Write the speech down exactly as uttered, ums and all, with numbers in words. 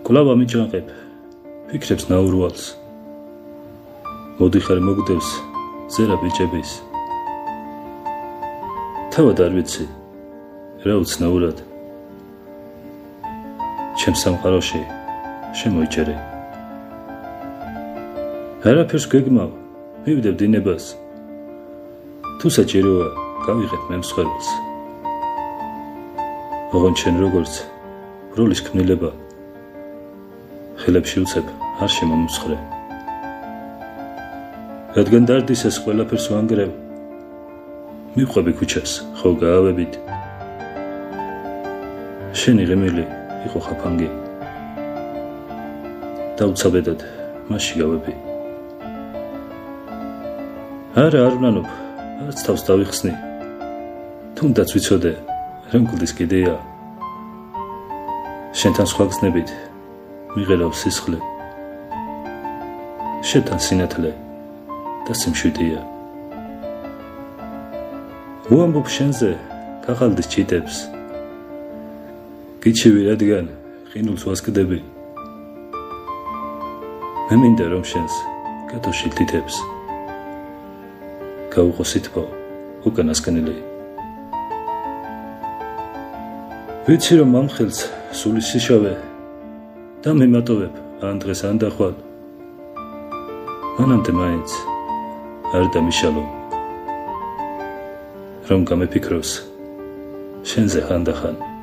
კვლავ ამიჯანყებ ფიქრებს ნაურვალს მოდიხარ მოგდევს ზერა ბიჭების თავად არ ვიცი რა უცნაურად ჩემს სამყაროში შემოიჭერე არაფერს გეგმავ მივდებ დინებას თუ საჭიროა გავიღებ მე მსხვერპლს ოღონდ შენ როგორც როლის ქმნილება ხელებში უცებ არ შემომსხრე რადგან დარდის ეს ყველაფერს ვანგრევ მივყვები ქუჩას ხო გაავებით შენი ღიმილი იყო ხაფანგი დაუცაბედად მასში გავები არა არ ვნანობ არც თავს დავიხსნი თუნდაც ვიცოდე რა მგლდის კიდეა შენთან სხვა გზნებით მიღერავ სისხლი შენთან სინათლე და სიმშვიდეა უამბობ შენზე ქაღალდის ჩიტებს გიჩივი რადგან ყინულს ვასკდები მე მინდა რომ შენს კატოში თითებს გაუყო სითბო უკანასკნელი ვიცი რომ მომხელს სული სიშავე და მიმატოვებ ან დღეს ან დახვალ მანამდე მაინც არ დამიშალო რომ გამეფიქროს შენზე ხანდახან